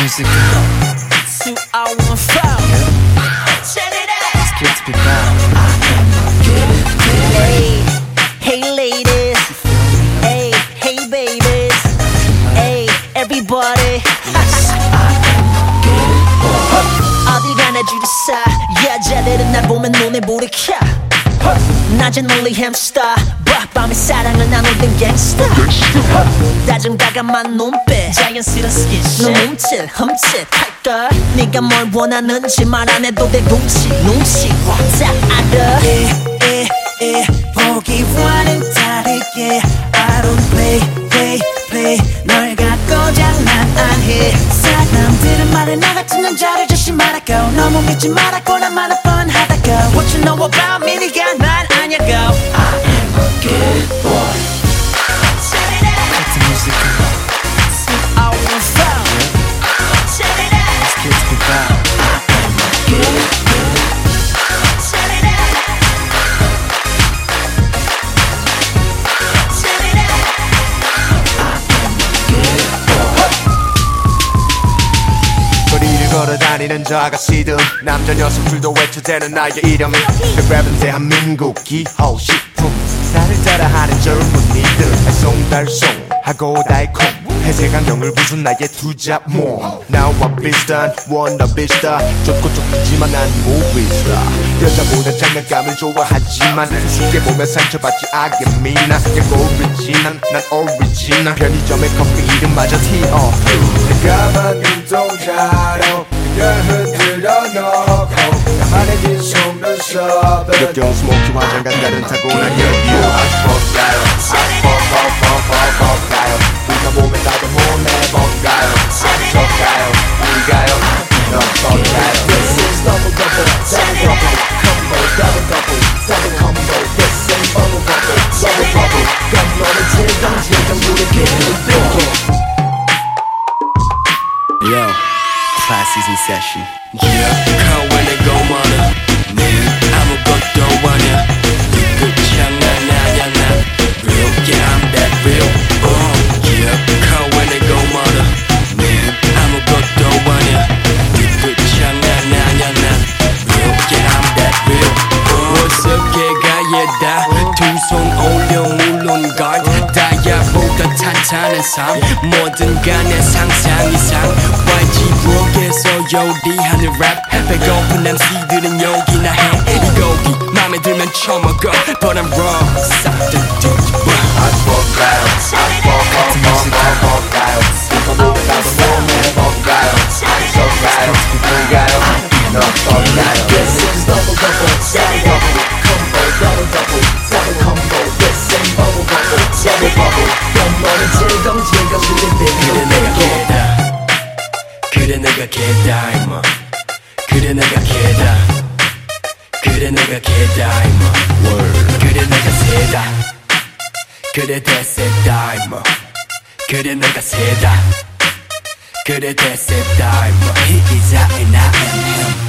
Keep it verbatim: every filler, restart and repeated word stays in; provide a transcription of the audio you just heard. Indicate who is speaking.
Speaker 1: music two hour one five. Check it out. It's good to be back. Hey, hey ladies. Hey, hey babies. Hey, everybody. 어딜 가나 줄이사 여자들은 날 보면 눈에 불이 켜. 낮엔 only hamster 밤에 사랑을 나누던 gangsta. 다정다감한 눈빛 자연스런 스킨십 너 훔칠 훔칠 할걸. 네가 뭘 원하는지 말 안 해도 돼 눈치 눈치 다 알아.
Speaker 2: 에에에 보기와는 다르게 I don't play play play 널 갖고 장난 안 해. 사람들은 말해 나 같은 남자를 조심하라고. 너무 믿지 말라고 나만 뻔하다고. What you know about me 네가 날 아냐고. I am a good boy.
Speaker 1: Check it out. It's the music two hour one five. Check it out. It's good to be back.
Speaker 2: I am a good boy.
Speaker 1: Check it out. Check it out.
Speaker 2: I am a good boy.
Speaker 3: 거리를 걸어다니는 저 아가씨들 남자 녀석들도 외쳐대는 나의 이름. 그 랩은 대한민국 기호식품. 나를 따라하는 젊은이들 알쏭달쏭하고 달콤 회색 안경을 부순 나의 투잡모. 나와 비슷한 워너비스타 좁고 좁지만 난 모비스타. 여자보다 장난감을 좋아하지만 쉽게 보면 상처받지 않게 미나. 약간 오리지널 난 오리지널. 편의점의 커피 이름마저 티어.
Speaker 4: 가만 눈동자로 그걸 흔들어 놓고 나만의 긴 속눈썹은
Speaker 3: 역겨운 스모키 화장과 다른 타고난 여유.
Speaker 4: 아쉽어가요 아쉽어가요 우리가 몸에 나도 몸에 뭔가요 아쉽어가요 우리가요 어떤가요. This is double double double double combo double double double combo. This is bubble bubble double bubble 깜놀은 질감 질감 우리 기분
Speaker 5: Yo, classes in session. Yeah, 가만히 고마워. 네 아무것도 아냐. 네 끝장나냐 나. Real, yeah I'm that real. Oh, yeah, 가만히 고마워. 네 아무것도 아냐. 네 끝장나냐 나. Real, yeah I'm that real. What's up, 걔가 얘다. 두 손 올려 물론 guard. 다이아보다 탄탄한 삶. 뭐든 간에 상상 이상. 와이지 부엌에서 요리하는 랩. 배고픈 엠씨들은 여기나 해. 이 곡이 맘에 들면 처먹어. But I'm raw. 싹 다 뒤집어.
Speaker 4: 아쉽어가요 아쉽어가요 우리가 몸에 나도 몸에 뭔가요 아쉽어가요 우리가요 어떤가요. This is double double double double combo double double double combo. This is bubble bubble double bubble 깜놀은 질감 질감
Speaker 5: 그래 내가 걔다. 그래 내가 걔다 임마. 그래 내가 걔다. 그래 내가 걔다 임마. 그래 내가 세다. 그래 대세다 임마. 그래 내가 세다. 그래 대세다 임마. He is I and I am him.